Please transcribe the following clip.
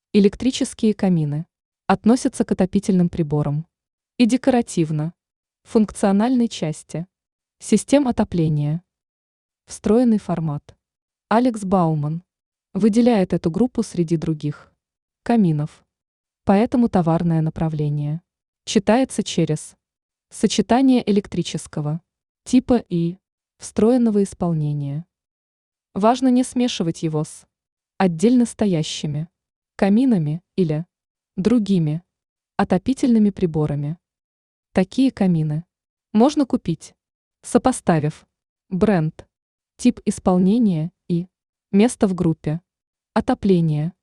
Электрические камины относятся к отопительным приборам и декоративно, функциональной части систем отопления. Встроенный формат. Алекс Бауман выделяет эту группу среди других каминов. Поэтому товарное направление читается через сочетание электрического типа и встроенного исполнения. Важно не смешивать его с отдельно стоящими каминами или другими отопительными приборами. Такие камины можно купить, сопоставив бренд, тип исполнения и место в группе отопления.